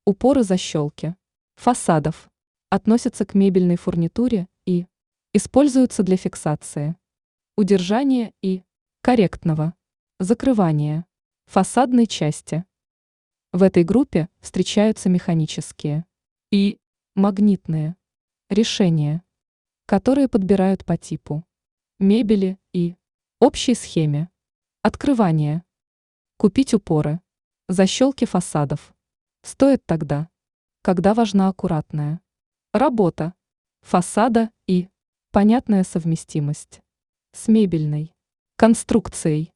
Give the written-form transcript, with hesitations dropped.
Упоры защелки фасадов относятся к мебельной фурнитуре и используются для фиксации, удержания и корректного закрывания фасадной части. В этой группе встречаются механические и магнитные решения, которые подбирают по типу мебели и общей схеме открывания. Купить упоры, защелки фасадов стоит тогда, когда важна аккуратная работа фасада и понятная совместимость с мебельной конструкцией.